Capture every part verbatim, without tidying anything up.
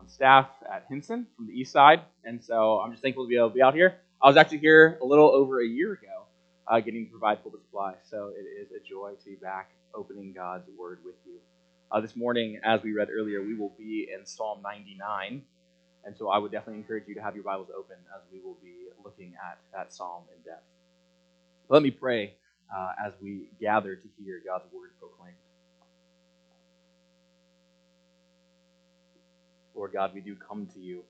on staff at Hinson from the east side, and so I'm just thankful to be able to be out here. I was actually here a little over a year ago, uh, getting to provide pulpit supply, so it is a joy to be back opening God's Word with you. Uh, this morning, as we read earlier, we will be in Psalm ninety-nine, and so I would definitely encourage you to have your Bibles open as we will be looking at that psalm in depth. Let me pray uh, as we gather to hear God's Word proclaimed. Lord God, we do come to you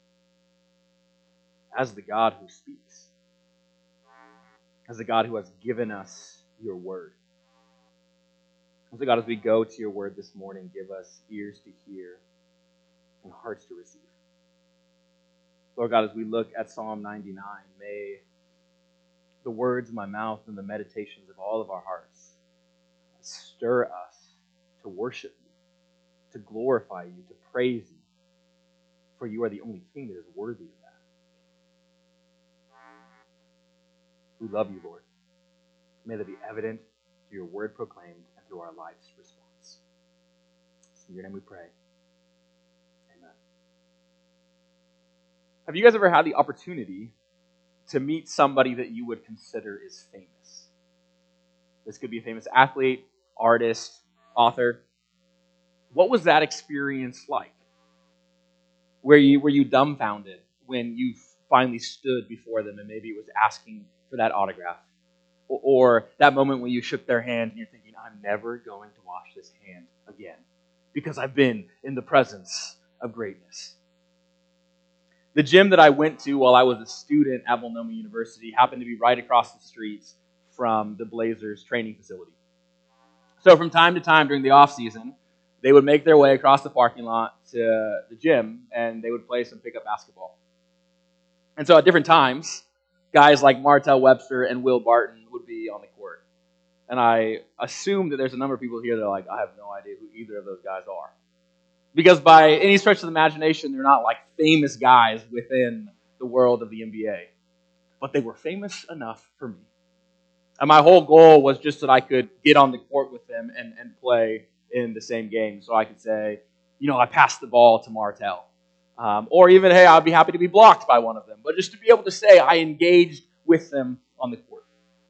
as the God who speaks, as the God who has given us your word. As the God, as we go to your word this morning, give us ears to hear and hearts to receive. Lord God, as we look at Psalm ninety-nine, may the words of my mouth and the meditations of all of our hearts stir us to worship you, to glorify you, to praise you, for you are the only King that is worthy of that. We love you, Lord. May that be evident through your word proclaimed and through our life's response. In your name we pray. Amen. Have you guys ever had the opportunity to meet somebody that you would consider is famous? This could be a famous athlete, artist, author. What was that experience like? Were you, were you dumbfounded when you finally stood before them and maybe it was asking for that autograph? Or, or that moment when you shook their hand and you're thinking, I'm never going to wash this hand again because I've been in the presence of greatness. The gym that I went to while I was a student at Multnomah University happened to be right across the streets from the Blazers training facility. So from time to time during the off season, they would make their way across the parking lot to the gym, and they would play some pickup basketball. And so at different times, guys like Martell Webster and Will Barton would be on the court. And I assume that there's a number of people here that are like, I have no idea who either of those guys are. Because by any stretch of the imagination, they're not like famous guys within the world of the N B A. But they were famous enough for me. And my whole goal was just that I could get on the court with them and, and play in the same game. So I could say, you know, I passed the ball to Martell. Um, or even, hey, I'd be happy to be blocked by one of them. But just to be able to say I engaged with them on the court.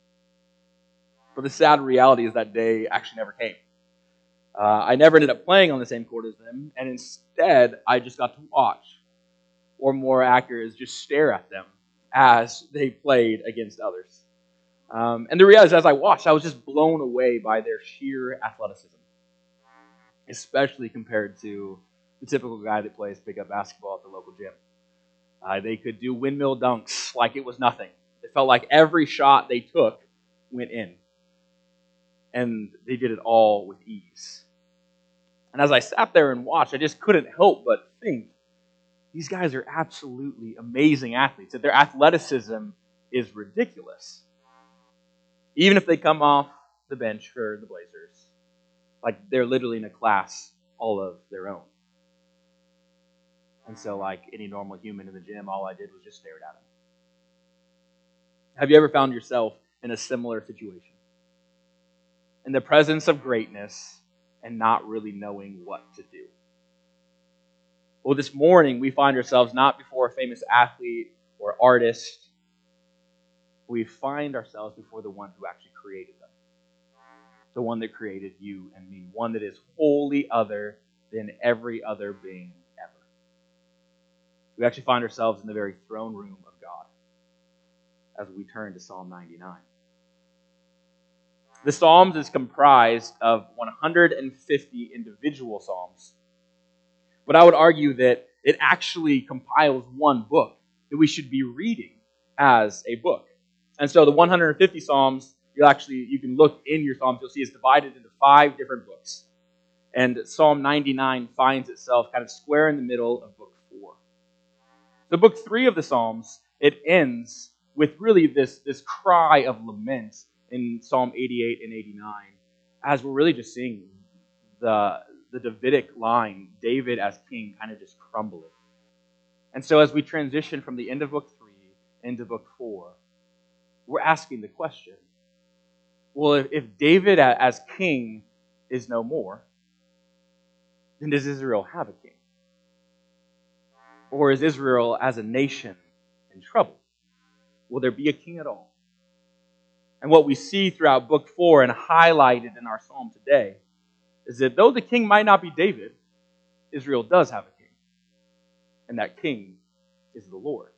But the sad reality is that day actually never came. Uh, I never ended up playing on the same court as them. And instead, I just got to watch. Or more accurate is just stare at them as they played against others. Um, and the reality is, as I watched, I was just blown away by their sheer athleticism. Especially compared to the typical guy that plays pickup basketball at the local gym. Uh, they could do windmill dunks like it was nothing. It felt like every shot they took went in. And they did it all with ease. And as I sat there and watched, I just couldn't help but think, these guys are absolutely amazing athletes. That their athleticism is ridiculous. Even if they come off the bench for the Blazers. Like, they're literally in a class all of their own. And so, like any normal human in the gym, all I did was just stare at them. Have you ever found yourself in a similar situation? In the presence of greatness and not really knowing what to do? Well, this morning, we find ourselves not before a famous athlete or artist. We find ourselves before the one who actually created them. The one that created you and me. One that is wholly other than every other being ever. We actually find ourselves in the very throne room of God as we turn to Psalm ninety-nine. The Psalms is comprised of one hundred fifty individual psalms. But I would argue that it actually compiles one book that we should be reading as a book. And so the one hundred fifty psalms, you actually you can look in your psalms, you'll see it's divided into five different books. And Psalm ninety-nine finds itself kind of square in the middle of book four. So book three of the Psalms, it ends with really this, this cry of lament in Psalm eighty-eight and eighty-nine, as we're really just seeing the, the Davidic line, David as king, kind of just crumbling. And so as we transition from the end of book three into book four, we're asking the question, well, if, if David as king is no more, then does Israel have a king? Or is Israel as a nation in trouble? Will there be a king at all? And what we see throughout book four and highlighted in our psalm today is that though the king might not be David, Israel does have a king. And that king is the Lord.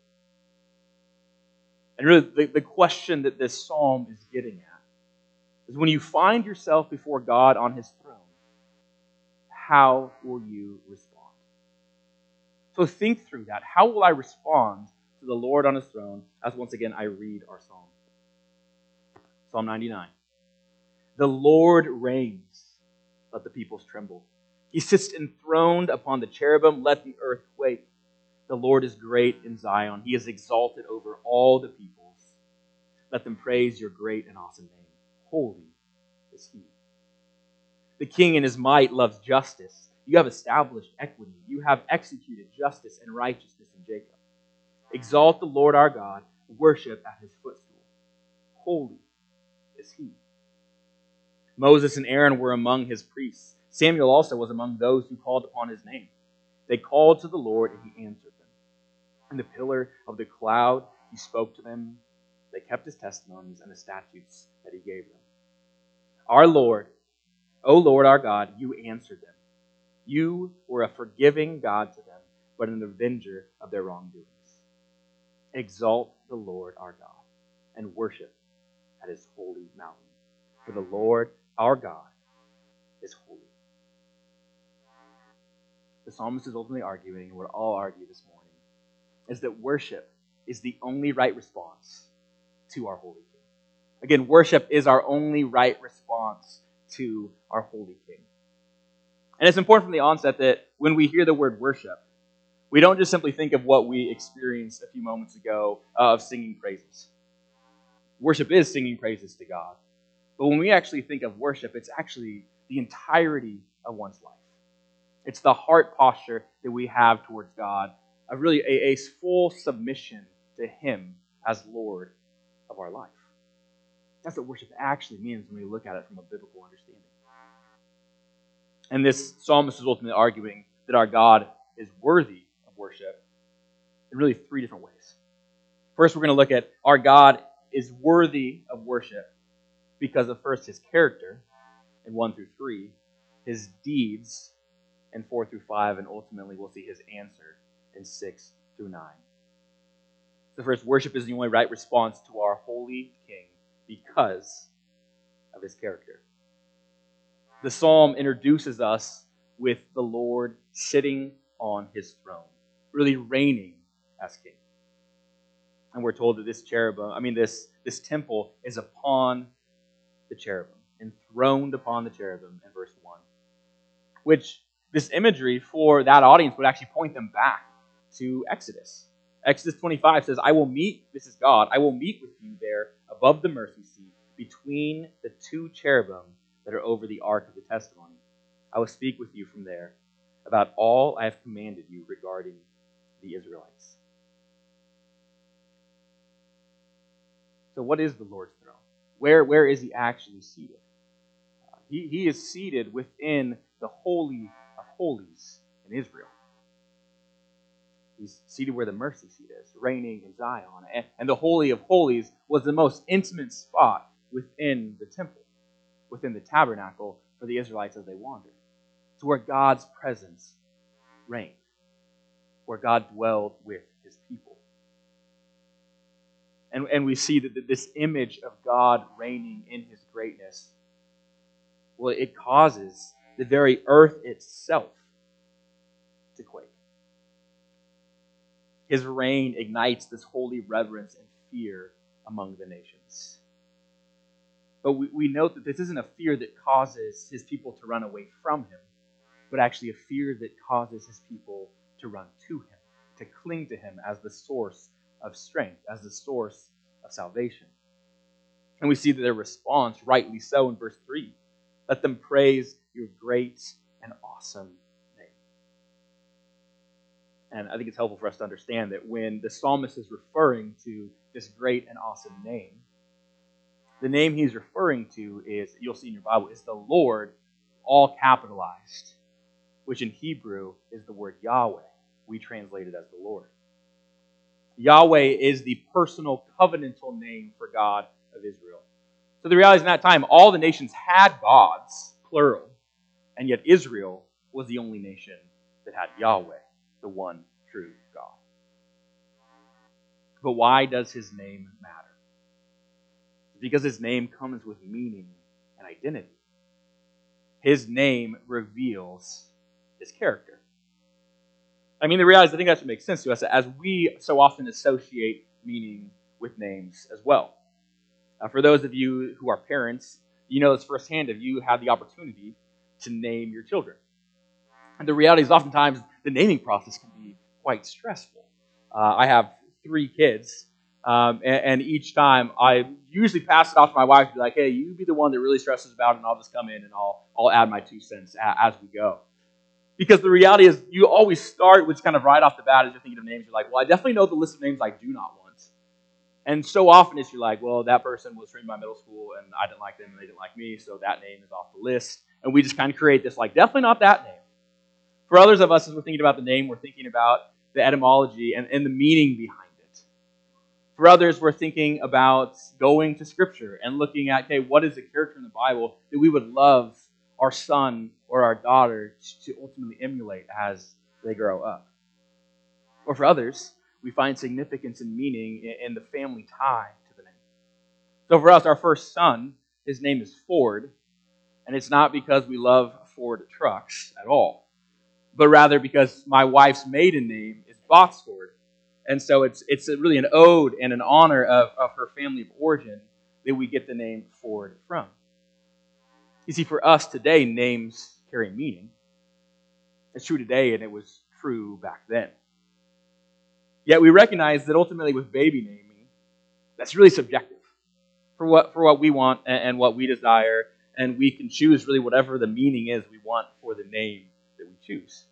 And really the, the question that this psalm is getting at is when you find yourself before God on his throne, how will you respond? So think through that. How will I respond to the Lord on his throne as once again I read our psalm? Psalm ninety-nine. The Lord reigns, let the peoples tremble. He sits enthroned upon the cherubim, let the earth quake. The Lord is great in Zion. He is exalted over all the peoples. Let them praise your great and awesome name. Holy is he. The king in his might loves justice. You have established equity. You have executed justice and righteousness in Jacob. Exalt the Lord our God. Worship at his footstool. Holy is he. Moses and Aaron were among his priests. Samuel also was among those who called upon his name. They called to the Lord, and he answered them. In the pillar of the cloud, he spoke to them. They kept his testimonies and the statutes that he gave them. Our Lord, O Lord our God, you answered them. You were a forgiving God to them, but an avenger of their wrongdoings. Exalt the Lord our God, and worship at his holy mountain. For the Lord our God is holy. The psalmist is ultimately arguing, and we'll all argue this morning, is that worship is the only right response to our holy King. Again, worship is our only right response to our holy King. And it's important from the onset that when we hear the word worship, we don't just simply think of what we experienced a few moments ago of singing praises. Worship is singing praises to God. But when we actually think of worship, it's actually the entirety of one's life. It's the heart posture that we have towards God, a really a, a full submission to him as Lord of our life. That's what worship actually means when we look at it from a biblical understanding. And this psalmist is ultimately arguing that our God is worthy of worship in really three different ways. First, we're going to look at our God is worthy of worship because of first his character in one through three, his deeds in four through five, and ultimately we'll see his answer in six through nine. So first, worship is the only right response to our holy King because of his character. The psalm introduces us with the Lord sitting on his throne, really reigning as king. And we're told that this cherubim, I mean this, this temple is upon the cherubim, enthroned upon the cherubim in verse one. Which this imagery for that audience would actually point them back to Exodus. Exodus twenty-five says, I will meet, this is God, I will meet with you there above the mercy seat between the two cherubim that are over the ark of the testimony. I will speak with you from there about all I have commanded you regarding the Israelites. So what is the Lord's throne? Where, where is he actually seated? Uh, he, he is seated within the Holy of Holies in Israel. He's seated where the mercy seat is, reigning in Zion. And, and the Holy of Holies was the most intimate spot within the temple, within the tabernacle for the Israelites as they wandered. It's where God's presence reigned, where God dwelled with his people. And, and we see that this image of God reigning in his greatness, well, it causes the very earth itself to quake. His reign ignites this holy reverence and fear among the nations. But we, we note that this isn't a fear that causes his people to run away from him, but actually a fear that causes his people to run to him, to cling to him as the source of strength, as the source of salvation. And we see that their response, rightly so, in verse three. Let them praise your great and awesome name. And I think it's helpful for us to understand that when the psalmist is referring to this great and awesome name, the name he's referring to is, you'll see in your Bible, is the Lord, all capitalized, which in Hebrew is the word Yahweh, we translate it as the Lord. Yahweh is the personal covenantal name for God of Israel. So the reality is in that time, all the nations had gods, plural, and yet Israel was the only nation that had Yahweh, the one true God. But why does his name matter? Because his name comes with meaning and identity. His name reveals his character. I mean, the reality is, I think that should make sense to us as we so often associate meaning with names as well. Uh, for those of you who are parents, you know this firsthand if you have the opportunity to name your children. And the reality is oftentimes the naming process can be quite stressful. Uh, I have three kids, um, and, and each time I usually pass it off to my wife to be like, hey, you be the one that really stresses about it, and I'll just come in and I'll, I'll add my two cents a, as we go. Because the reality is, you always start with kind of right off the bat as you're thinking of names. You're like, well, I definitely know the list of names I do not want. And so often it's you're like, well, that person was from my middle school, and I didn't like them, and they didn't like me, so that name is off the list. And we just kind of create this, like, definitely not that name. For others of us, as we're thinking about the name, we're thinking about the etymology and, and the meaning behind it. For others, we're thinking about going to Scripture and looking at, okay, what is the character in the Bible that we would love our son or our daughter to ultimately emulate as they grow up. Or for others, we find significance and meaning in the family tie to the name. So for us, our first son, his name is Ford, and it's not because we love Ford trucks at all, but rather because my wife's maiden name is Botsford, and so it's it's really an ode and an honor of, of her family of origin that we get the name Ford from. You see, for us today, names carry meaning. It's true today, and it was true back then. Yet we recognize that ultimately with baby naming, that's really subjective for what for what we want and what we desire, and we can choose really whatever the meaning is we want for the name that we choose.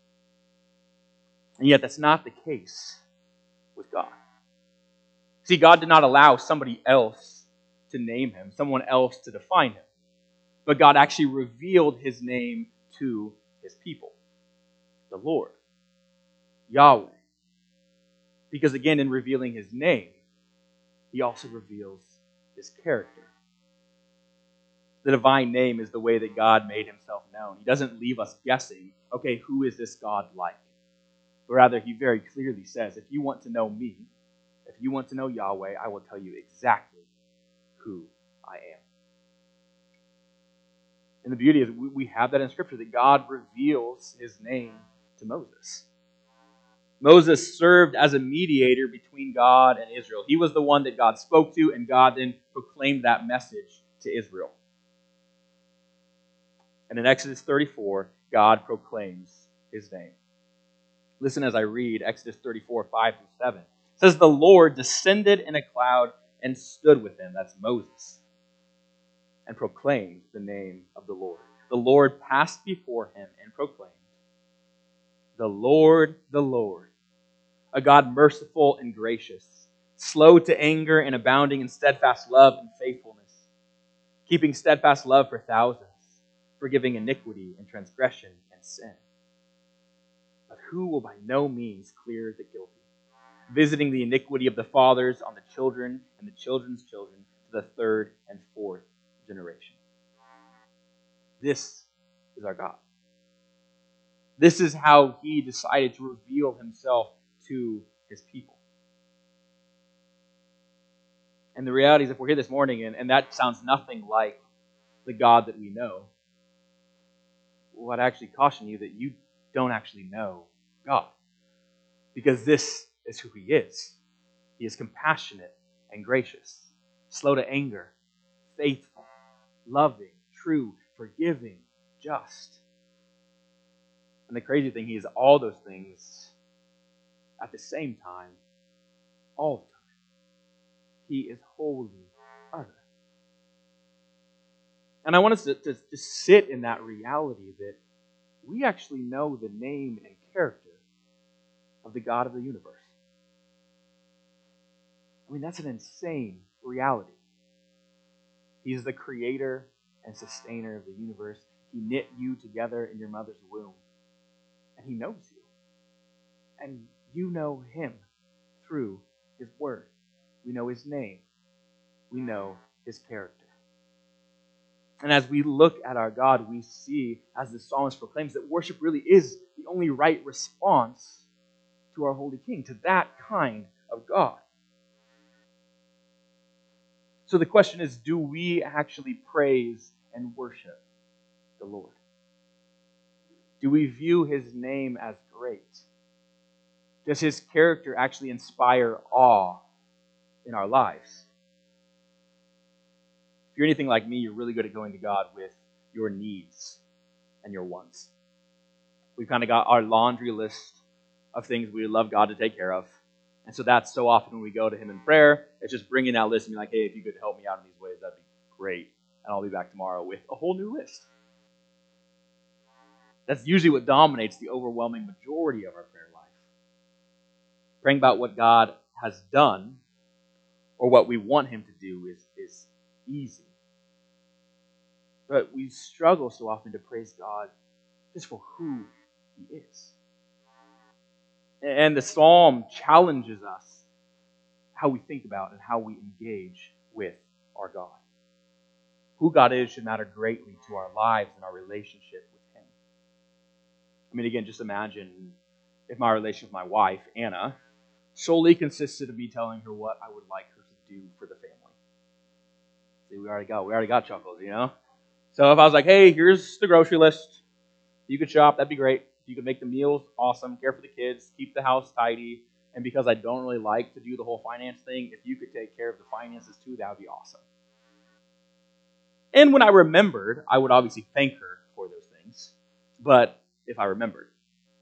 And yet that's not the case with God. See, God did not allow somebody else to name him, someone else to define him. But God actually revealed his name to his people, the Lord, Yahweh. Because again, in revealing his name, he also reveals his character. The divine name is the way that God made himself known. He doesn't leave us guessing, okay, who is this God like? But rather, he very clearly says, if you want to know me, if you want to know Yahweh, I will tell you exactly who I am. And the beauty is we have that in Scripture, that God reveals his name to Moses. Moses served as a mediator between God and Israel. He was the one that God spoke to, and God then proclaimed that message to Israel. And in Exodus thirty-four, God proclaims his name. Listen as I read Exodus thirty-four, five through seven. It says, the Lord descended in a cloud and stood with him, that's Moses, and proclaimed the name of the Lord. The Lord passed before him and proclaimed, the Lord, the Lord, a God merciful and gracious, slow to anger and abounding in steadfast love and faithfulness, keeping steadfast love for thousands, forgiving iniquity and transgression and sin. But who will by no means clear the guilty, visiting the iniquity of the fathers on the children and the children's children to the third and fourth generation. This is our God. This is how he decided to reveal himself to his people. And the reality is, if we're here this morning and, and that sounds nothing like the God that we know, well, I'd actually caution you that you don't actually know God. Because this is who he is. He is compassionate and gracious, slow to anger, faithful, loving, true, forgiving, just. And the crazy thing, he is all those things at the same time, all the time. He is wholly other. And I want us to, to just sit in that reality that we actually know the name and character of the God of the universe. I mean, that's an insane reality. He's the creator and sustainer of the universe. He knit you together in your mother's womb. And he knows you. And you know him through his word. We know his name. We know his character. And as we look at our God, we see, as the psalmist proclaims, that worship really is the only right response to our holy King, to that kind of God. So the question is, do we actually praise and worship the Lord? Do we view his name as great? Does his character actually inspire awe in our lives? If you're anything like me, you're really good at going to God with your needs and your wants. We've kind of got our laundry list of things we would love God to take care of. And so that's so often when we go to him in prayer, it's just bringing that list and being like, hey, if you could help me out in these ways, that'd be great. And I'll be back tomorrow with a whole new list. That's usually what dominates the overwhelming majority of our prayer life. Praying about what God has done or what we want him to do is, is easy. But we struggle so often to praise God just for who he is. And the psalm challenges us how we think about and how we engage with our God. Who God is should matter greatly to our lives and our relationship with him. I mean, again, just imagine if my relationship with my wife, Anna, solely consisted of me telling her what I would like her to do for the family. See, we already got, we already got chuckles, you know? So if I was like, hey, here's the grocery list. You could shop, that'd be great. You could make the meals, awesome. Care for the kids, keep the house tidy. And because I don't really like to do the whole finance thing, if you could take care of the finances too, that would be awesome. And when I remembered, I would obviously thank her for those things. But if I remembered,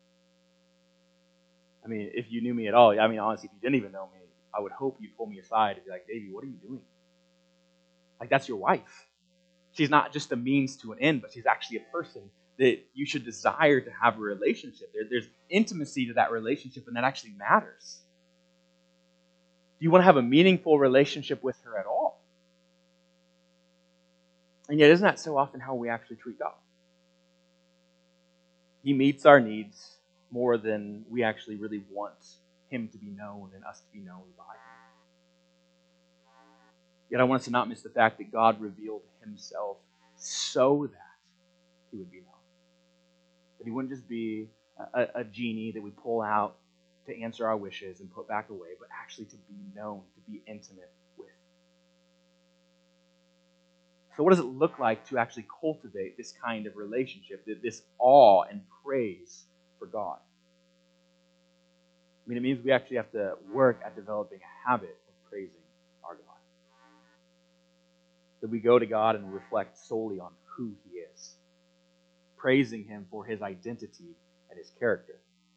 I mean, if you knew me at all, I mean, honestly, if you didn't even know me, I would hope you'd pull me aside and be like, Davey, what are you doing? Like, that's your wife. She's not just a means to an end, but she's actually a person that you should desire to have a relationship. There, there's intimacy to that relationship, and that actually matters. Do you want to have a meaningful relationship with her at all? And yet, isn't that so often how we actually treat God? He meets our needs more than we actually really want him to be known and us to be known by him. Yet I want us to not miss the fact that God revealed himself so that he would be known. That he wouldn't just be a, a genie that we pull out to answer our wishes and put back away, but actually to be known, to be intimate with. So what does it look like to actually cultivate this kind of relationship, this awe and praise for God? I mean, it means we actually have to work at developing a habit of praising our God. That we go to God and reflect solely on who he is, praising him for his identity and his character.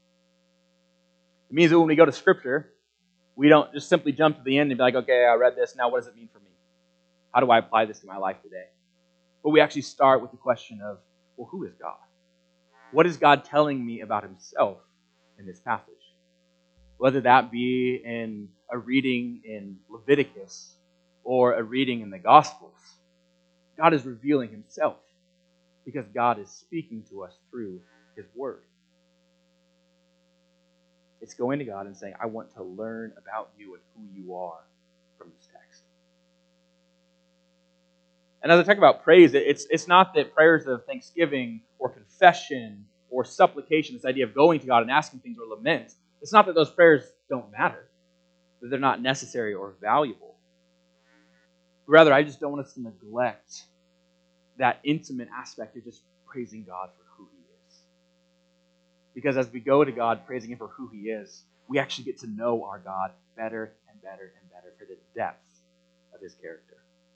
It means that when we go to Scripture, we don't just simply jump to the end and be like, okay, I read this, now what does it mean for me? How do I apply this to my life today? But we actually start with the question of, well, who is God? What is God telling me about himself in this passage? Whether that be in a reading in Leviticus or a reading in the Gospels, God is revealing himself because God is speaking to us through his word. It's going to God and saying, I want to learn about you and who you are from this text. And as I talk about praise, it's, it's not that prayers of thanksgiving or confession or supplication, this idea of going to God and asking things or lament, it's not that those prayers don't matter, that they're not necessary or valuable. Rather, I just don't want us to neglect that intimate aspect of just praising God for who he is. Because as we go to God praising him for who he is, we actually get to know our God better and better and better for the depth of his character.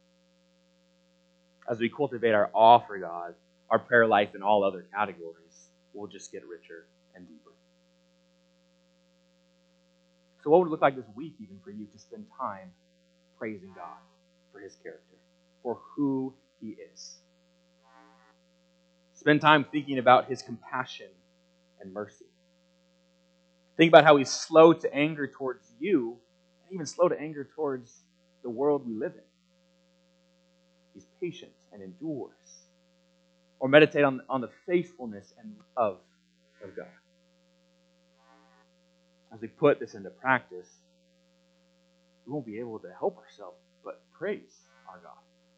As we cultivate our awe for God, our prayer life in all other categories will just get richer and deeper. So what would it look like this week even for you to spend time praising God for his character, for who he is? Spend time thinking about his compassion and mercy. Think about how he's slow to anger towards you and even slow to anger towards the world we live in. He's patient and endures. Or meditate on, on the faithfulness and love of God. as we put this into practice, we won't be able to help ourselves but praise our God.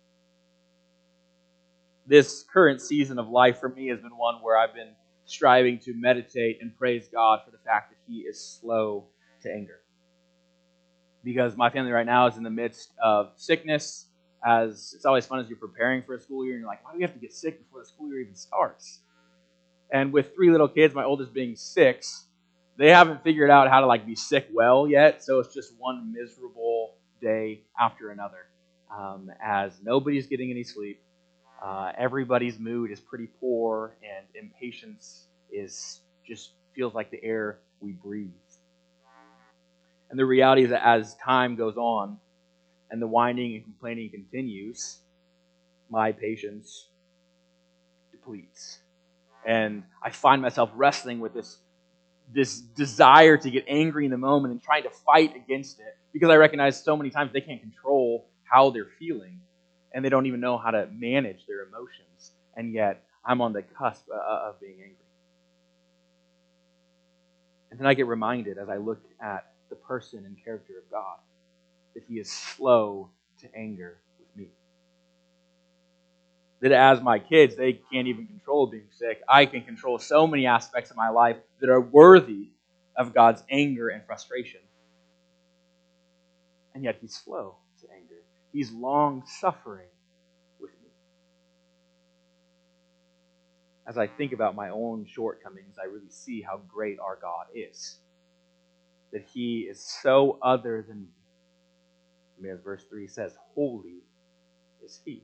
This current season of life for me has been one where I've been striving to meditate and praise God for the fact that He is slow to anger. Because my family right now is in the midst of sickness. As it's always fun as you're preparing for a school year, and you're like, why do we have to get sick before the school year even starts? And with three little kids, my oldest being six, they haven't figured out how to like be sick well yet. So it's just one miserable day after another. Um, as nobody's getting any sleep, uh, everybody's mood is pretty poor, and impatience is just feels like the air we breathe. And the reality is that as time goes on and the whining and complaining continues, my patience depletes. And I find myself wrestling with this, this desire to get angry in the moment and trying to fight against it, because I recognize so many times they can't control how they're feeling and they don't even know how to manage their emotions. And yet I'm on the cusp of being angry. And then I get reminded as I look at the person and character of God that He is slow to anger with me. That as my kids, they can't even control being sick. I can control so many aspects of my life that are worthy of God's anger and frustration. And yet He's slow to anger. He's long-suffering with me. As I think about my own shortcomings, I really see how great our God is. That He is so other than me. I mean, as verse three says, holy is He.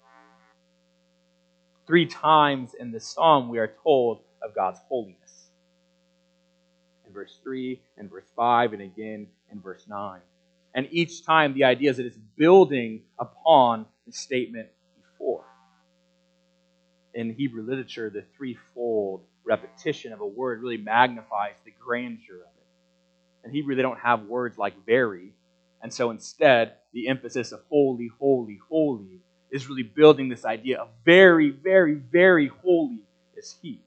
Three times in this psalm we are told of God's holiness. In verse three, in verse five, and again in verse nine. And each time the idea is that it's building upon the statement before. In Hebrew literature, the threefold repetition of a word really magnifies the grandeur of it. In Hebrew, they don't have words like very. And so instead, the emphasis of holy, holy, holy is really building this idea of very, very, very holy is He.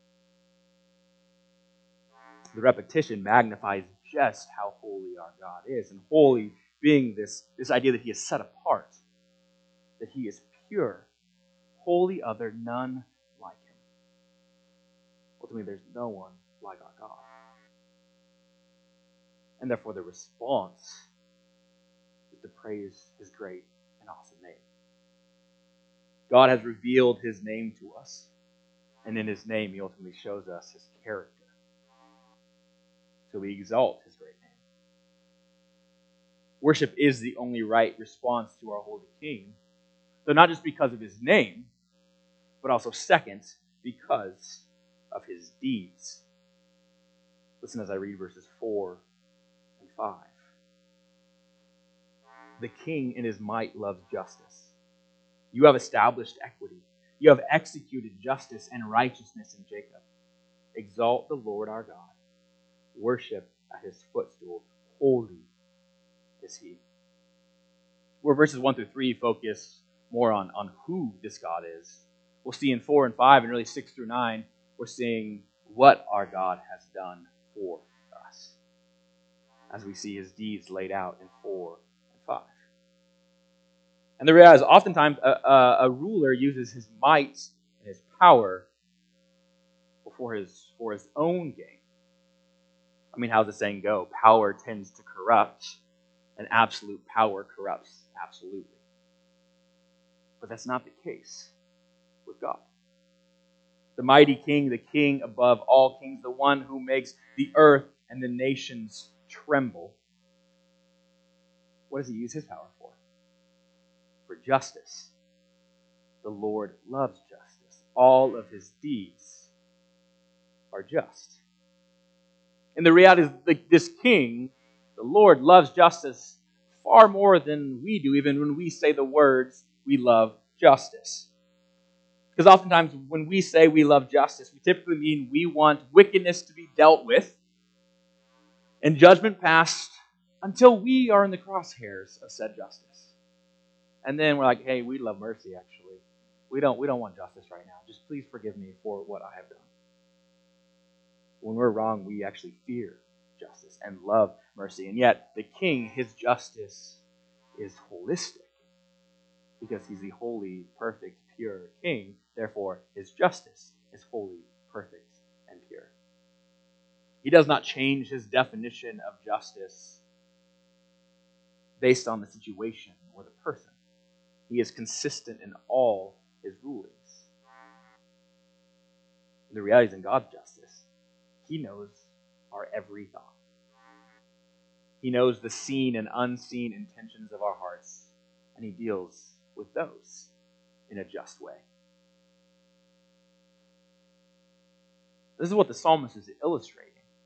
The repetition magnifies just how holy our God is. And holy being this, this idea that He is set apart, that He is pure, holy other, none like Him. Ultimately, there's no one like our God. And therefore the response is to praise His great and awesome name. God has revealed His name to us, and in His name He ultimately shows us His character. So we exalt His great name. Worship is the only right response to our holy King, though not just because of His name, but also second, because of His deeds. Listen as I read verses four and five. The King in His might loves justice. You have established equity. You have executed justice and righteousness in Jacob. Exalt the Lord our God. Worship at His footstool. Holy is He. Where verses one through three focus more on, on who this God is, we'll see in four and five, and really six through nine, we're seeing what our God has done for us, as we see His deeds laid out in four and five. And the reality is, oftentimes a, a, a ruler uses his might and his power for his, for his own gain. I mean, how's the saying go? Power tends to corrupt, and absolute power corrupts absolutely. But that's not the case with God. The mighty King, the King above all kings, the one who makes the earth and the nations tremble. What does He use His power for? For justice. The Lord loves justice. All of His deeds are just. And the reality is that this King, the Lord, loves justice far more than we do, even when we say the words, we love justice. Because oftentimes when we say we love justice, we typically mean we want wickedness to be dealt with and judgment passed until we are in the crosshairs of said justice. And then we're like, hey, we love mercy, actually. We don't, we don't want justice right now. Just please forgive me for what I have done. When we're wrong, we actually fear justice and love mercy. And yet, the king, his justice is holistic because he's the holy, perfect, pure king. Therefore, his justice is holy, perfect, and pure. He does not change his definition of justice based on the situation or the person. He is consistent in all his rulings. The reality is in God's justice, he knows our every thought. He knows the seen and unseen intentions of our hearts, and he deals with those in a just way. This is what the psalmist is illustrating.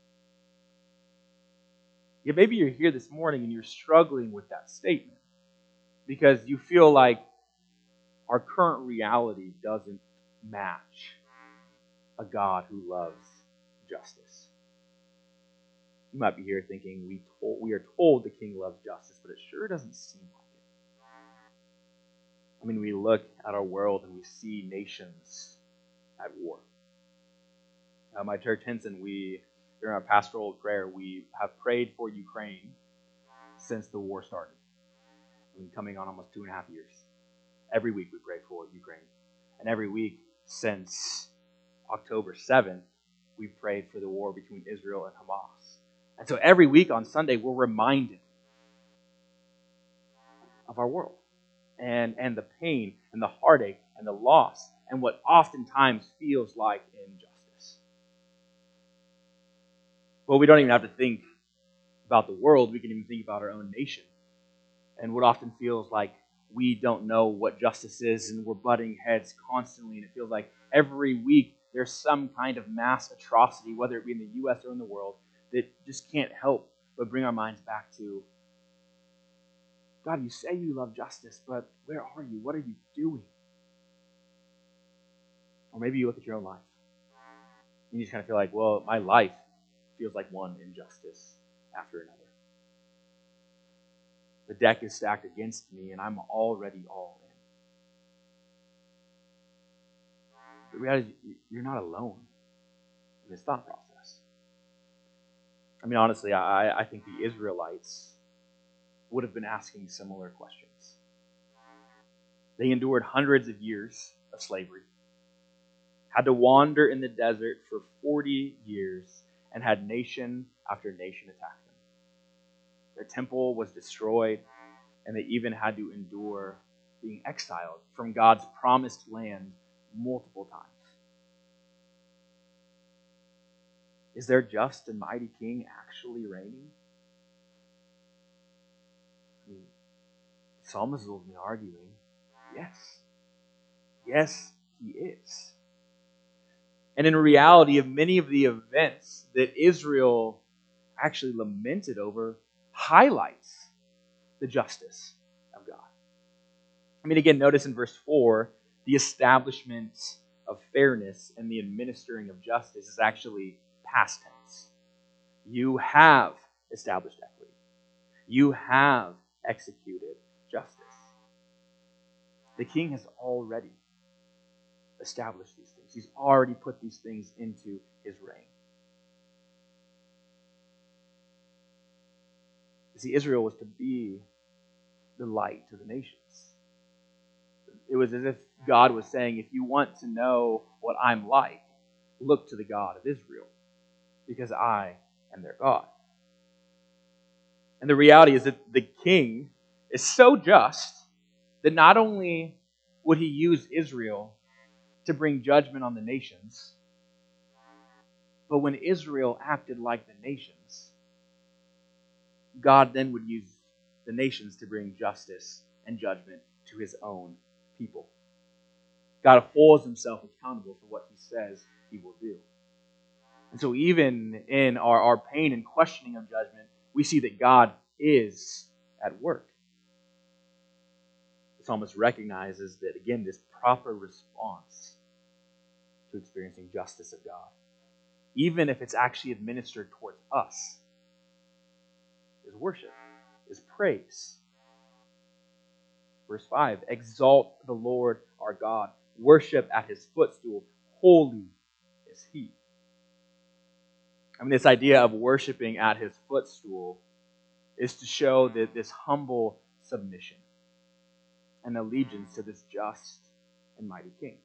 Yeah, maybe you're here this morning and you're struggling with that statement because you feel like our current reality doesn't match a God who loves justice. You might be here thinking, we told, we are told the king loves justice, but it sure doesn't seem like it. I mean, we look at our world and we see nations at war. Uh, my church, Henson, we, during our pastoral prayer, we have prayed for Ukraine since the war started. I mean, coming on almost two and a half years. Every week we pray for Ukraine. And every week since October seventh, we've prayed for the war between Israel and Hamas. And so every week on Sunday, we're reminded of our world and, and the pain and the heartache and the loss and what oftentimes feels like injustice. Well, we don't even have to think about the world. We can even think about our own nation and what often feels like we don't know what justice is and we're butting heads constantly, and it feels like every week there's some kind of mass atrocity, whether it be in the U S or in the world, that just can't help but bring our minds back to, God, you say you love justice, but where are you? What are you doing? Or maybe you look at your own life and you just kind of feel like, well, my life feels like one injustice after another. The deck is stacked against me and I'm already all in. The reality is you're not alone in this thought process. I mean, honestly, I, I think the Israelites would have been asking similar questions. They endured hundreds of years of slavery, had to wander in the desert for forty years, and had nation after nation attack them. Their temple was destroyed, and they even had to endure being exiled from God's promised land multiple times. Is their just and mighty king actually reigning? I mean, the psalmist will be arguing, yes. Yes, he is. And in reality, of many of the events that Israel actually lamented over highlights the justice of God. I mean, again, notice in verse four, the establishment of fairness and the administering of justice is actually past tense. You have established equity. You have executed justice. The king has already established these things. He's already put these things into his reign. You see, Israel was to be the light to the nations. It was as if God was saying, if you want to know what I'm like, look to the God of Israel, because I am their God. And the reality is that the king is so just that not only would he use Israel to bring judgment on the nations, but when Israel acted like the nations, God then would use the nations to bring justice and judgment to his own people. God holds himself accountable for what he says he will do. And so even in our, our pain and questioning of judgment, we see that God is at work. The psalmist recognizes that, again, this proper response to experiencing justice of God, even if it's actually administered towards us, is worship, is praise. Verse five, exalt the Lord our God. Worship at his footstool. Holy is he. I mean, this idea of worshiping at his footstool is to show that this humble submission and allegiance to this just and mighty king.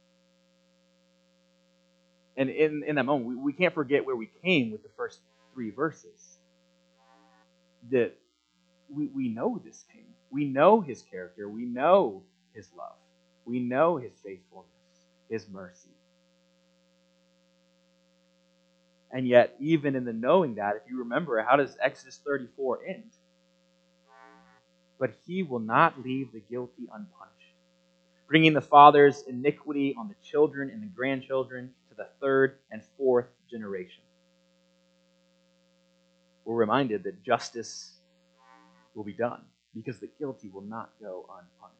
And in, in that moment, we, we can't forget where we came with the first three verses. That we, we know this king. We know his character. We know his love. We know his faithfulness, his mercy. And yet, even in the knowing that, if you remember, how does Exodus thirty-four end? But he will not leave the guilty unpunished, bringing the father's iniquity on the children and the grandchildren to the third and fourth generation. We're reminded that justice will be done because the guilty will not go unpunished.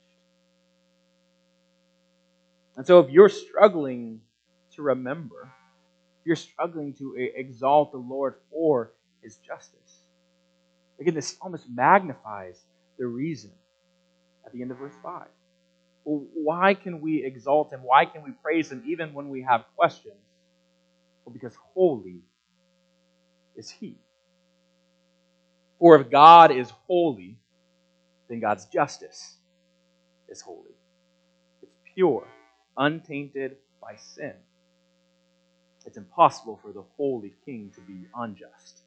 And so if you're struggling to remember, if you're struggling to exalt the Lord for his justice, again, this almost magnifies the reason at the end of verse five. Well, why can we exalt him? Why can we praise him even when we have questions? Well, because holy is he. For if God is holy, then God's justice is holy. It's pure, untainted by sin. It's impossible for the holy king to be unjust.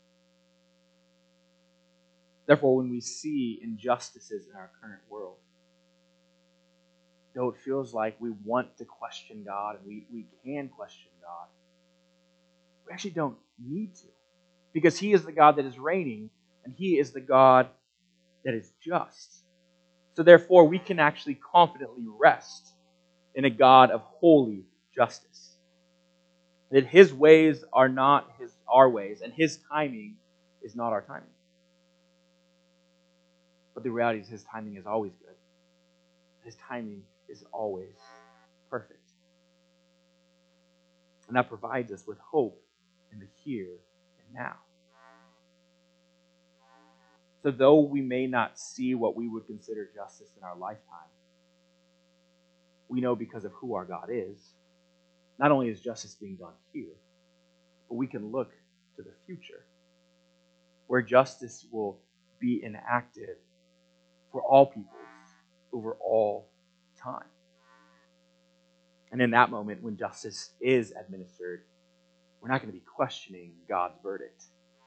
Therefore, when we see injustices in our current world, though it feels like we want to question God and we, we can question God, we actually don't need to. Because he is the God that is reigning, and he is the God that is just. So therefore, we can actually confidently rest in a God of holy justice. That his ways are not his our ways, and his timing is not our timing. But the reality is his timing is always good. His timing is always perfect. And that provides us with hope in the here and now. So though we may not see what we would consider justice in our lifetime, we know because of who our God is, not only is justice being done here, but we can look to the future, where justice will be enacted for all peoples over all time. And in that moment, when justice is administered, we're not going to be questioning God's verdict.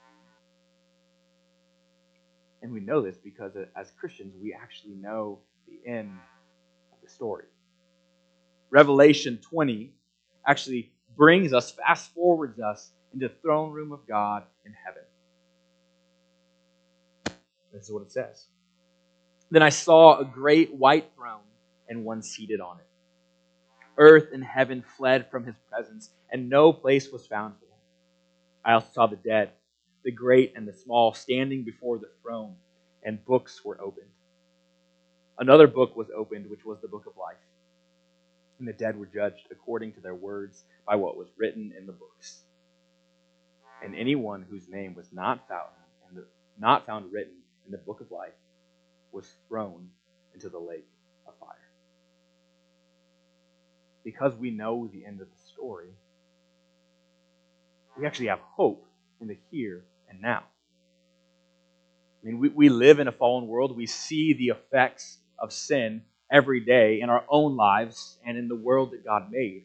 And we know this because as Christians, we actually know the end of the story. Revelation twenty actually brings us, fast forwards us into the throne room of God in heaven. This is what it says. Then I saw a great white throne and one seated on it. Earth and heaven fled from his presence, and no place was found for them. I also saw the dead, the great and the small, standing before the throne, and books were opened. Another book was opened, which was the book of life. And the dead were judged according to their words by what was written in the books. And anyone whose name was not found in the, not found written in the book of life was thrown into the lake of fire. Because we know the end of the story, we actually have hope in the here and now. I mean, we, we live in a fallen world. We see the effects of sin every day in our own lives and in the world that God made.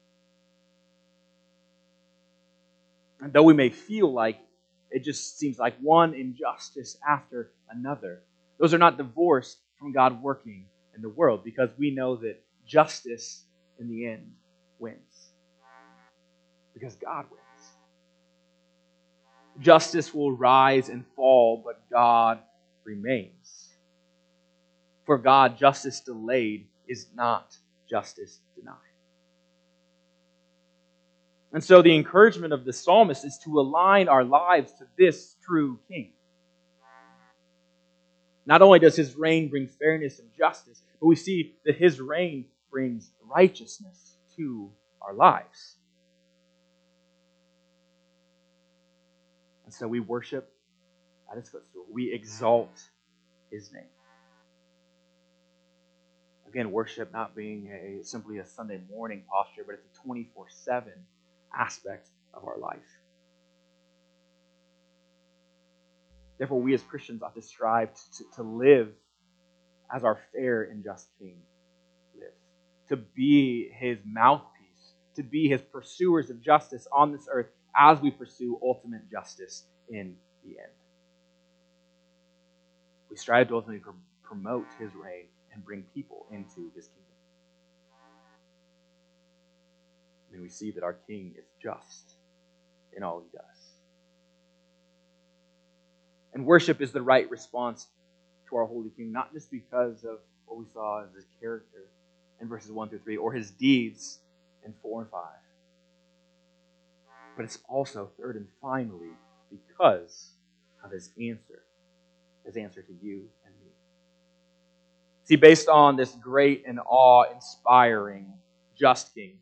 And though we may feel like it just seems like one injustice after another, those are not divorced from God working in the world, because we know that justice in the end wins. Because God wins. Justice will rise and fall, but God remains. For God, justice delayed is not justice denied. And so the encouragement of the psalmist is to align our lives to this true King. Not only does his reign bring fairness and justice, but we see that his reign brings righteousness to our lives. And so we worship at his footstool. We exalt his name. Again, worship not being a simply a Sunday morning posture, but it's a twenty-four seven aspect of our life. Therefore, we as Christians ought to strive to, to live as our fair and just King lives, to be his mouthpiece, to be his pursuers of justice on this earth as we pursue ultimate justice in the end. We strive to ultimately promote his reign and bring people into his kingdom. And we see that our King is just in all he does. And worship is the right response to our Holy King, not just because of what we saw as his character in verses one through three, or his deeds in four and five. But it's also, third and finally, because of his answer. His answer to you and me. See, based on this great and awe-inspiring just King,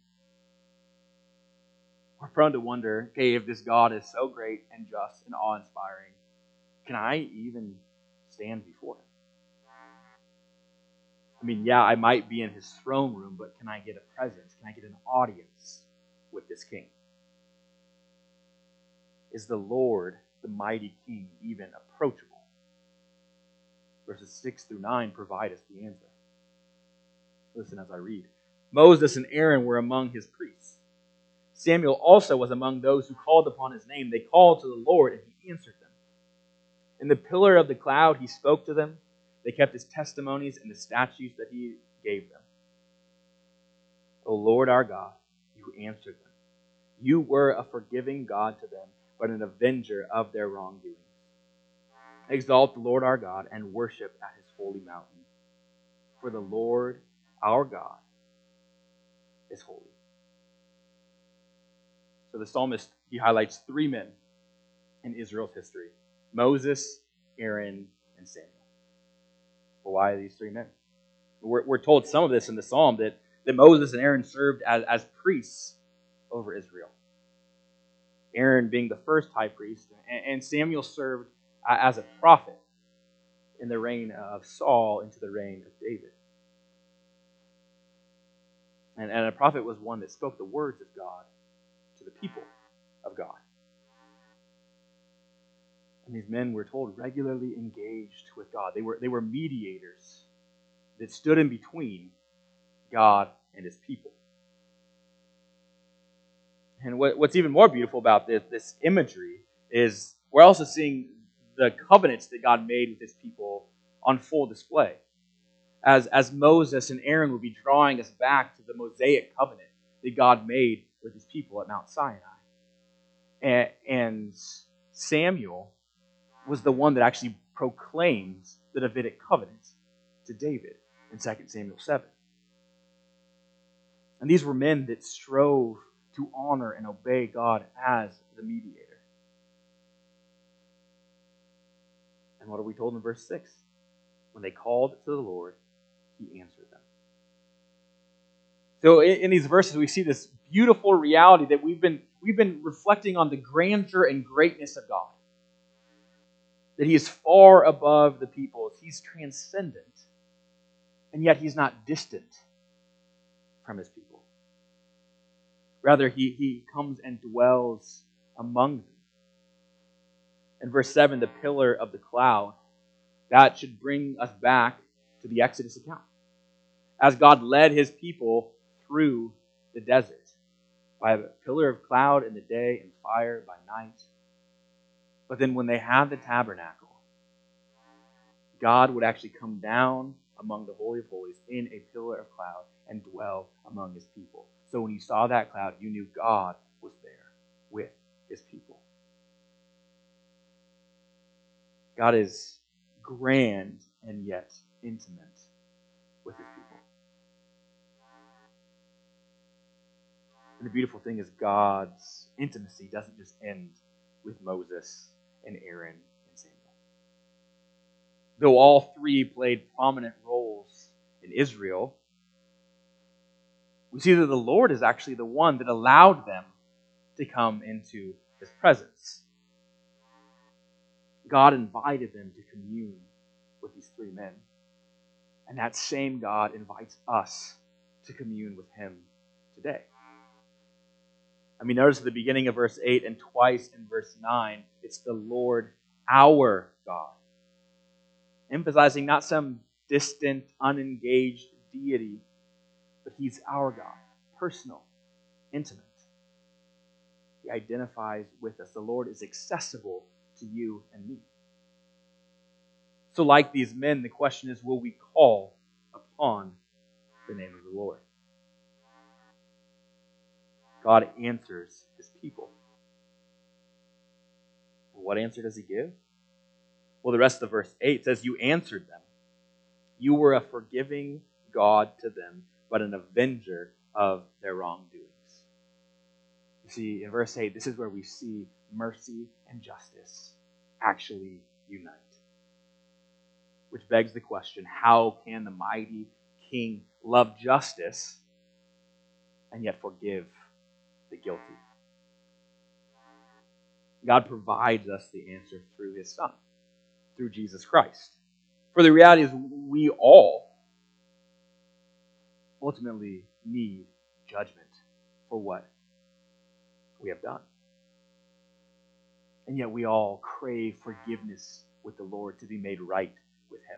we're prone to wonder, okay, if this God is so great and just and awe-inspiring, can I even stand before him? I mean, yeah, I might be in his throne room, but can I get a presence? Can I get an audience with this King? Is the Lord, the mighty King, even approachable? Verses six through nine provide us the answer. Listen as I read. Moses and Aaron were among his priests. Samuel also was among those who called upon his name. They called to the Lord, and he answered them. In the pillar of the cloud he spoke to them. They kept his testimonies and the statutes that he gave them. O Lord our God, you answered them. You were a forgiving God to them, but an avenger of their wrongdoings. Exalt the Lord our God and worship at his holy mountain. For the Lord our God is holy. So the psalmist, he highlights three men in Israel's history. Moses, Aaron, and Samuel. Well, why these three men? We're, we're told some of this in the psalm, that, that Moses and Aaron served as, as priests over Israel. Aaron being the first high priest, and, and Samuel served as a prophet in the reign of Saul into the reign of David. And, and a prophet was one that spoke the words of God to the people of God. And these men, we're told, regularly engaged with God. They were, they were mediators that stood in between God and his people. And what, what's even more beautiful about this, this imagery is we're also seeing the covenants that God made with his people on full display. As, as Moses and Aaron would be drawing us back to the Mosaic covenant that God made with his people at Mount Sinai. And, and Samuel was the one that actually proclaims the Davidic covenant to David in Second Samuel seven. And these were men that strove to honor and obey God as the mediator. And what are we told in verse six? When they called to the Lord, he answered them. So in, in these verses, we see this beautiful reality that we've been, we've been reflecting on the grandeur and greatness of God. That he is far above the peoples. He's transcendent. And yet he's not distant from his people. Rather, he, he comes and dwells among them. In verse seven, the pillar of the cloud, that should bring us back to the Exodus account. As God led his people through the desert by a pillar of cloud in the day and fire by night. But then when they had the tabernacle, God would actually come down among the Holy of Holies in a pillar of cloud and dwell among his people. So when you saw that cloud, you knew God was there with his people. God is grand and yet intimate with his people. And the beautiful thing is God's intimacy doesn't just end with Moses and Aaron and Samuel. Though all three played prominent roles in Israel, we see that the Lord is actually the one that allowed them to come into his presence. God invited them to commune with these three men. And that same God invites us to commune with him today. I mean, notice at the beginning of verse eight and twice in verse nine, it's the Lord, our God. Emphasizing not some distant, unengaged deity, but He's our God, personal, intimate. He identifies with us. The Lord is accessible to you and me. So like these men, the question is, will we call upon the name of the Lord? God answers His people. What answer does He give? Well, the rest of verse eight says, you answered them. You were a forgiving God to them, but an avenger of their wrongdoings. You see, in verse eight, this is where we see mercy and justice actually unite. Which begs the question, how can the mighty King love justice and yet forgive the guilty? God provides us the answer through His Son, through Jesus Christ. For the reality is we all ultimately need judgment for what we have done. And yet we all crave forgiveness with the Lord, to be made right with Him.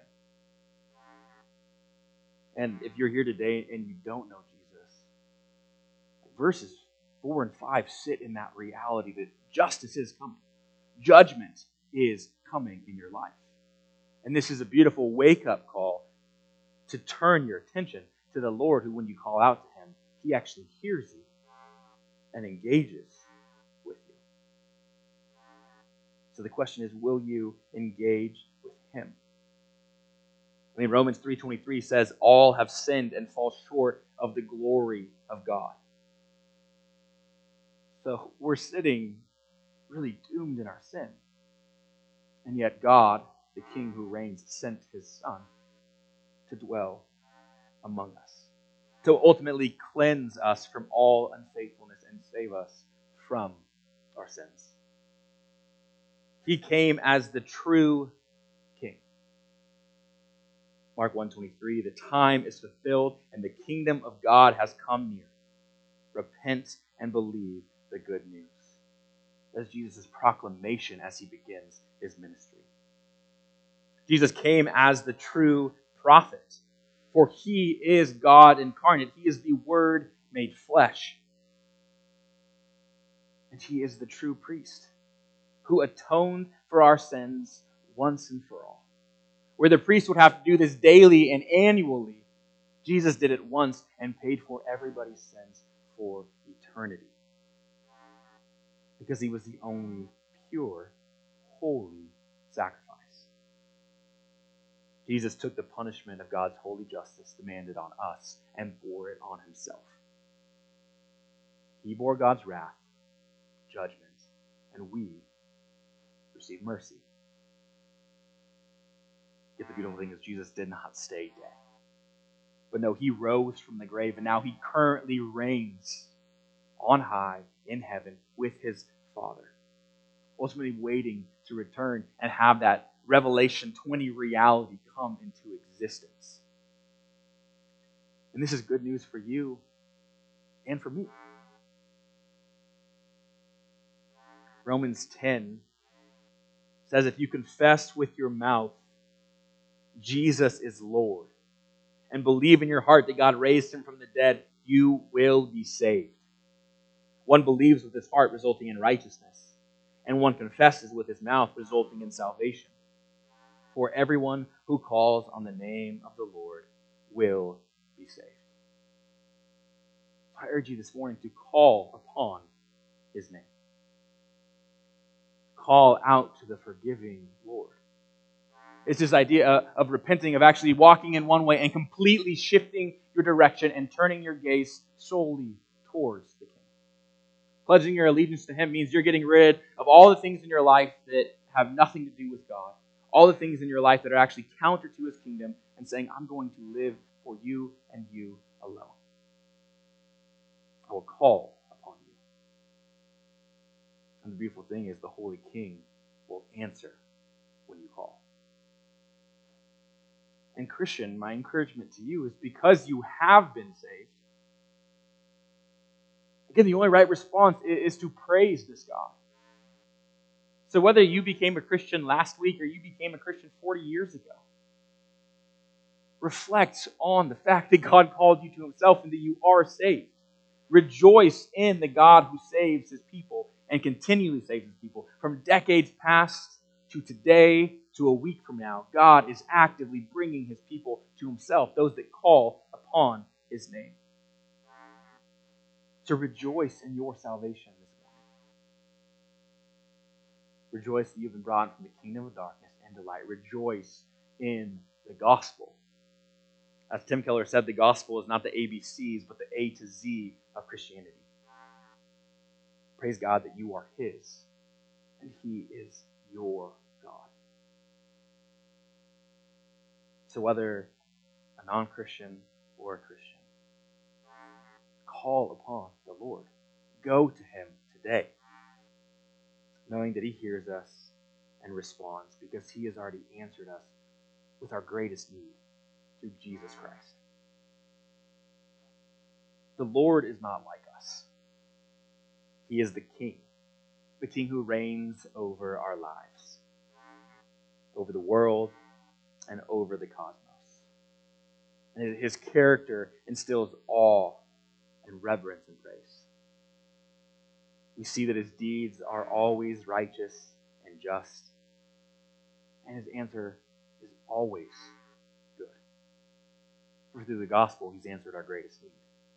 And if you're here today and you don't know Jesus, verses four and five sit in that reality that justice is coming. Judgment is coming in your life. And this is a beautiful wake-up call to turn your attention to the Lord, who, when you call out to Him, He actually hears you and engages with you. So the question is, will you engage with Him? I mean, Romans three twenty-three says, all have sinned and fall short of the glory of God. So we're sitting really doomed in our sin. And yet God, the King who reigns, sent His Son to dwell among us, to ultimately cleanse us from all unfaithfulness and save us from our sins. He came as the true King. Mark one twenty-three, the time is fulfilled and the kingdom of God has come near. Repent and believe the good news. That's Jesus' proclamation as He begins His ministry. Jesus came as the true prophet, for He is God incarnate. He is the Word made flesh. And He is the true priest who atoned for our sins once and for all. Where the priest would have to do this daily and annually, Jesus did it once and paid for everybody's sins for eternity. Because He was the only pure, holy sacrifice. Jesus took the punishment of God's holy justice demanded on us and bore it on Himself. He bore God's wrath, judgment, and we received mercy. Yet the beautiful thing is Jesus did not stay dead. But no, He rose from the grave, and now He currently reigns on high in heaven with His Father, ultimately waiting to return and have that Revelation twenty reality come into existence. And this is good news for you and for me. Romans ten says, if you confess with your mouth Jesus is Lord and believe in your heart that God raised Him from the dead, you will be saved. One believes with his heart, resulting in righteousness, and one confesses with his mouth, resulting in salvation. For everyone who calls on the name of the Lord will be saved. I urge you this morning to call upon His name. Call out to the forgiving Lord. It's this idea of repenting, of actually walking in one way and completely shifting your direction and turning your gaze solely towards the King. Pledging your allegiance to Him means you're getting rid of all the things in your life that have nothing to do with God. All the things in your life that are actually counter to His kingdom, and saying, I'm going to live for you and you alone. I will call upon you. And the beautiful thing is the Holy King will answer when you call. And Christian, my encouragement to you is because you have been saved, again, the only right response is to praise this God. So whether you became a Christian last week or you became a Christian forty years ago, reflect on the fact that God called you to himself and that you are saved. Rejoice in the God who saves his people and continually saves his people. From decades past to today to a week from now, God is actively bringing his people to himself, those that call upon his name. So rejoice in your salvation this morning. Rejoice that you've been brought from the kingdom of darkness into light. Rejoice in the gospel. As Tim Keller said, the gospel is not the A B Cs, but the A to Z of Christianity. Praise God that you are his, and he is your God. So whether a non-Christian or a Christian, call upon the Lord. Go to him today, knowing that he hears us and responds because he has already answered us with our greatest need through Jesus Christ. The Lord is not like us. He is the King, the King who reigns over our lives, over the world, and over the cosmos. And his character instills awe and reverence and praise. We see that his deeds are always righteous and just, and his answer is always good. For through the gospel, he's answered our greatest need.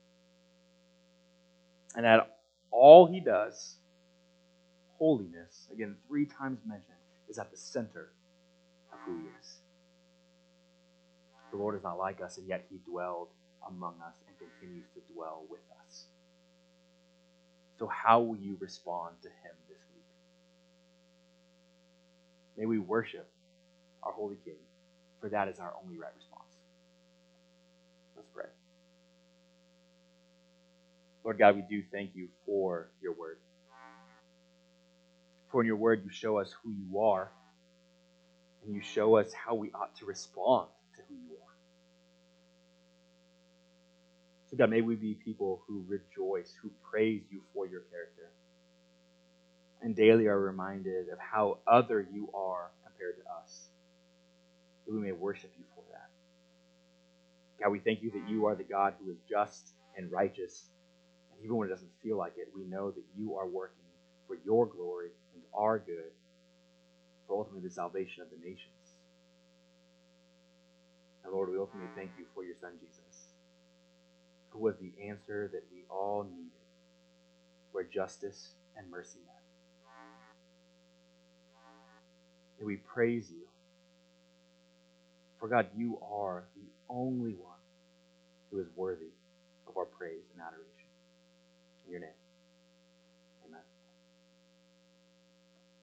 And that all he does, holiness, again, three times mentioned, is at the center of who he is. The Lord is not like us, and yet he dwelled among us and continues to dwell with us. So how will you respond to him this week? May we worship our holy King, for that is our only right response. Let's pray. Lord God, we do thank you for your word. For in your word you show us who you are, and you show us how we ought to respond to who you are. So God, may we be people who rejoice, who praise you for your character, and daily are reminded of how other you are compared to us, that we may worship you for that. God, we thank you that you are the God who is just and righteous, and even when it doesn't feel like it, we know that you are working for your glory and our good, for ultimately the salvation of the nations. And Lord, we ultimately thank you for your Son, Jesus, who was the answer that we all needed, where justice and mercy met. And we praise you. For God, you are the only one who is worthy of our praise and adoration.